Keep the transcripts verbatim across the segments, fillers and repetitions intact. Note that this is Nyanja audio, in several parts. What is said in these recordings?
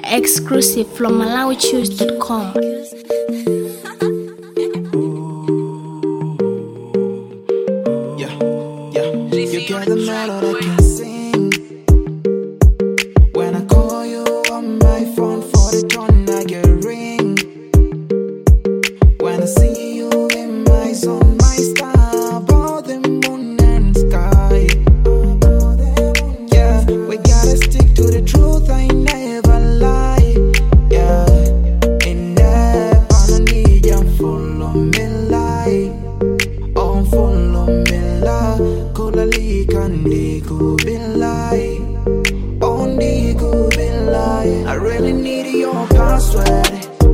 Exclusive from Malawi Choose dot com. Yeah, yeah. You got the melody I can sing. When I call you on my phone for the tone, I get a ring. When I see you in my zone, my star above the moon and sky. Yeah, we gotta stick to the truth, I never lie. Yeah, in that panani, you follow me like. Oh, follow me like. Kodali kandi kubilai. Only kubilai. I really need your password.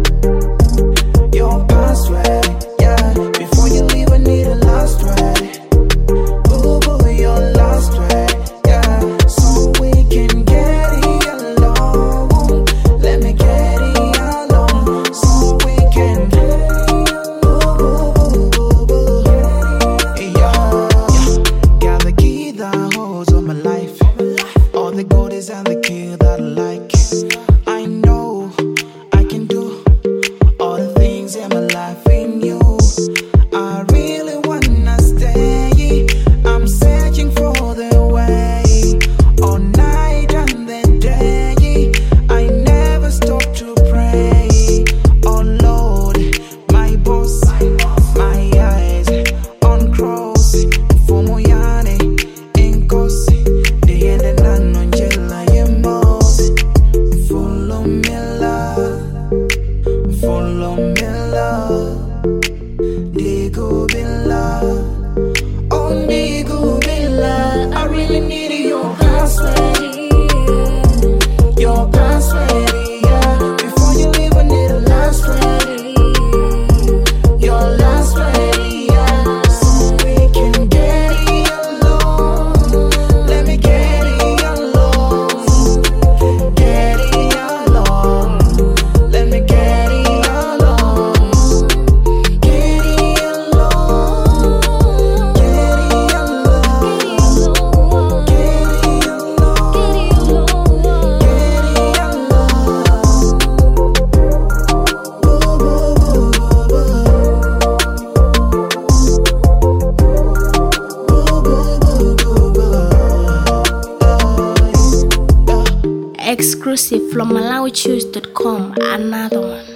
Your password. Yeah, before you leave I need a last word. Boo boo, your last word. Yeah, so we can get it along. Let me get it along. So we can get it along. Boo boo boo boo boo. Yeah, yeah. Got the key that holds all my life. All the goodies and the key that I like. I know I can do all the things in my life in you. I really wanna stay. I'm searching for the way all night and the day. I never stop to pray. Oh Lord, my boss, my eyes on cross. For Moyane, in Kosi, the end of Nanongela, Yemos. Follow me, love. Follow me, love. Digo Billa. Oh, Digo Billa. I really need your password. Your password, yeah. Before you leave, I need a last word. Your last word, yeah. So we can get it along. Let me get it along. Get it along. Let me get it along. Get it along. Get it along. Get it along. Get it along. Boo boo boo boo boo. Boo boo boo boo boo. Exclusive from Malawi Choose dot com. Another one.